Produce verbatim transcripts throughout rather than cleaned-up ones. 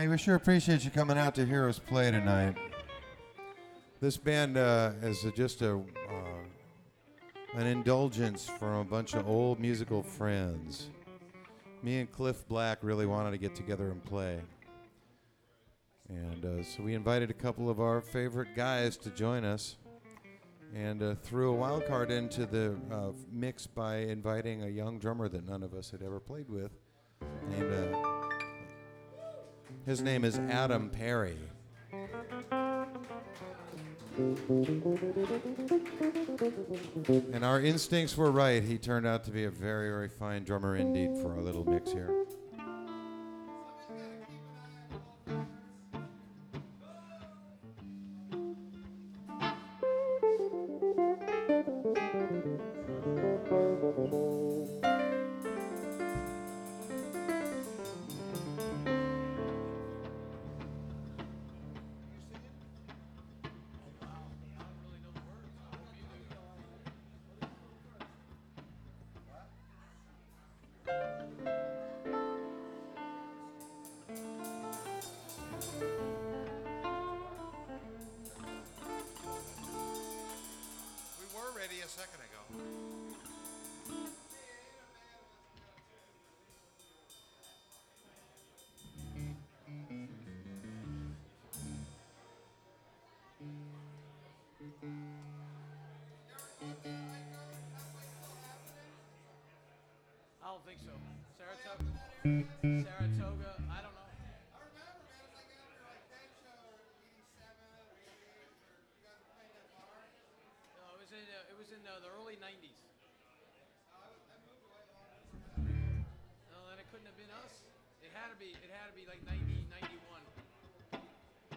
Hey, we sure appreciate you coming out to hear us play tonight. This band uh, is a, just a uh, an indulgence from a bunch of old musical friends. Me and Cliff Black really wanted to get together and play. And uh, so we invited a couple of our favorite guys to join us and uh, threw a wild card into the uh, mix by inviting a young drummer that none of us had ever played with. Named, uh, his name is Adam Perry. And our instincts were right. He turned out to be a very, very fine drummer indeed for our little mix here. A second ago. I don't think so. Saratoga? Saratoga? I don't know. I remember, man, it was like after like that show, eighty-seven or eighty-eight, or you guys were playing that bar. No, it was in uh, it was in uh, the early nineties. Uh, I moved away long. No, then it couldn't have been us. It had to be. It had to be like ninety, ninety-one.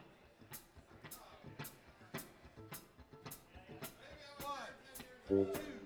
One, two.